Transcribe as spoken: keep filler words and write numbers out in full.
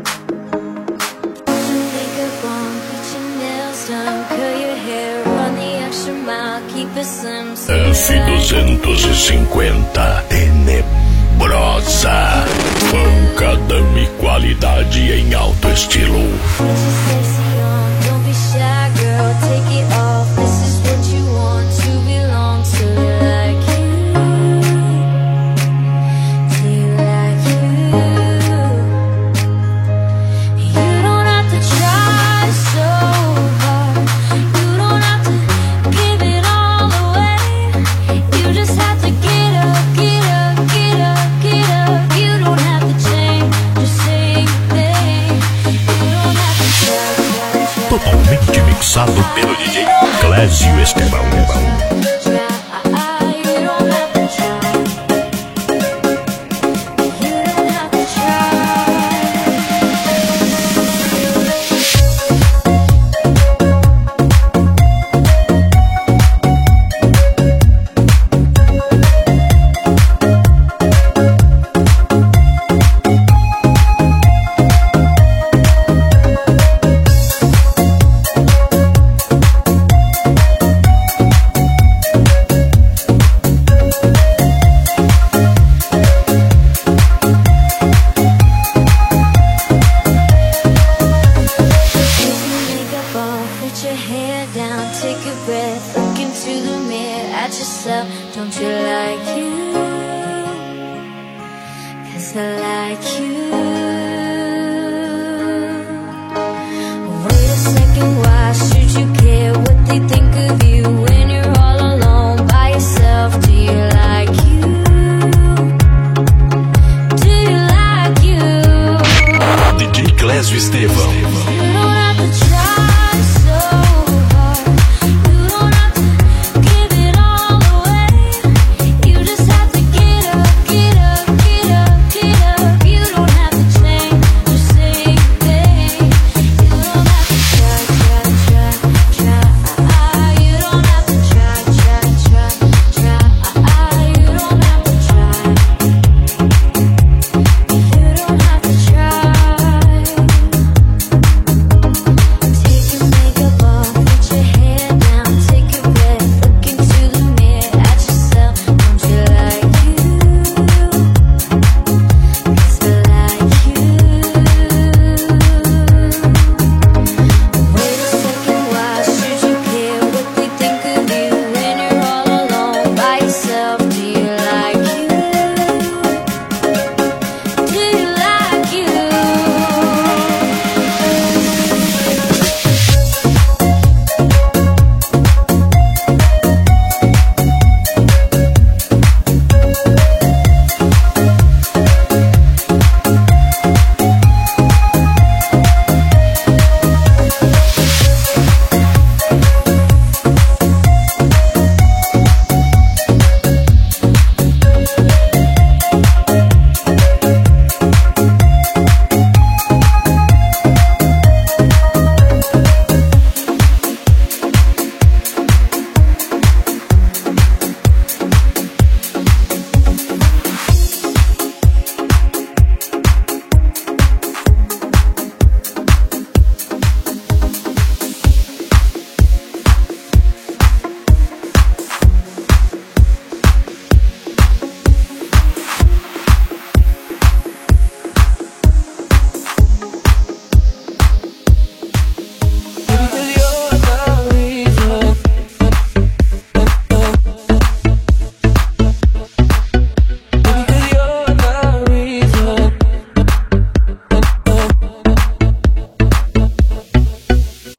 F duzentos e cinquenta Tenebrosa. Pancadame, qualidade em alto estilo. Totalmente mixado pelo D J Clésio Estevão. Don't you like you? 'Cause I like you. Wait a second, why should you care what they think of you when you're all alone by yourself? Do you like you? Do you like you? D J Clésio Estevão.